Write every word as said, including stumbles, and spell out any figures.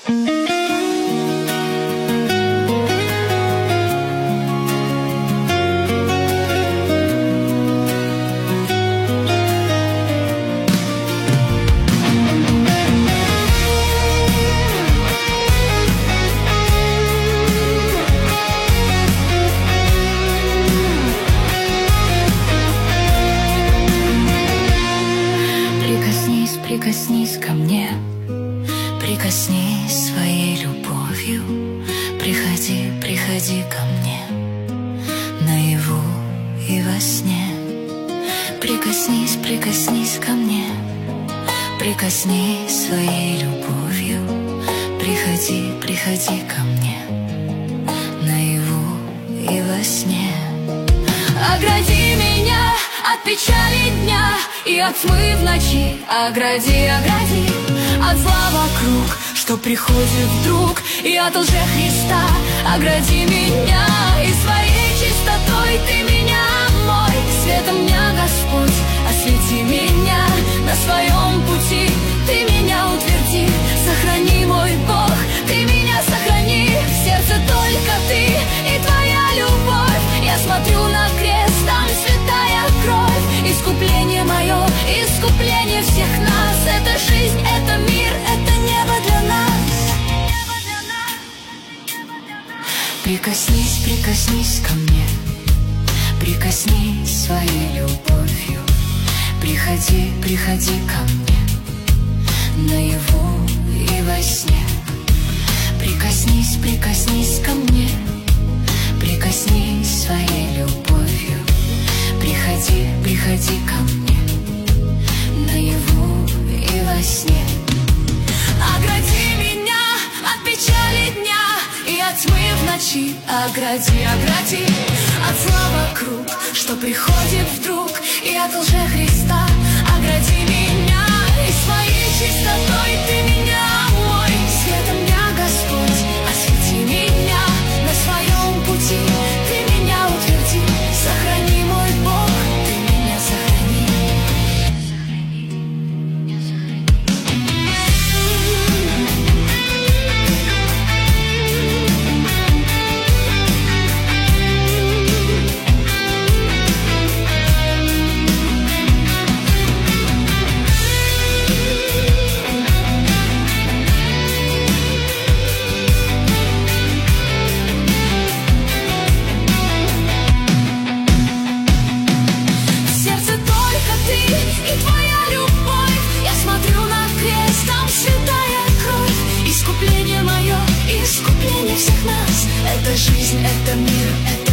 Прикоснись ко мне, прикоснись своей любовью. Приходи, приходи ко мне, наяву и во сне. Прикоснись, прикоснись ко мне, прикоснись своей любовью. Приходи, приходи ко мне, наяву и во сне. Огради меня от печали дня и от тьмы в ночи. Огради, огради от зла вокруг, что приходит вдруг, и от лжи Христа. Огради меня и своей чистотой. Ты меня, мой светом дня, Господь. Освети меня на своем пути. Ты меня утверди, сохрани, мой Бог. Ты меня сохрани, в сердце только ты и твоя любовь. Я смотрю на крест, там святая кровь. Искупление мое, искупление всех нас. Это жизнь, это мир, это небо для нас. Прикоснись, прикоснись ко мне, прикоснись своей любовью. Приходи, приходи ко мне, наяву и во сне. Прикоснись, прикоснись ко мне, прикоснись своей любовью. Приходи, приходи ко мне, наяву и во сне. Огради меня от печали дня и от тьмы в ночи. Огради, огради от зла вокруг, что приходит вдруг, и от лжи Христа. Огради меня и своей чистотой. Ты меня, мой светом дня, Господь. Освети меня на своем пути. Ты меня утверди, сохрани, мой Бог. Ты меня сохрани. Искупление всех нас. Это жизнь, это мир, это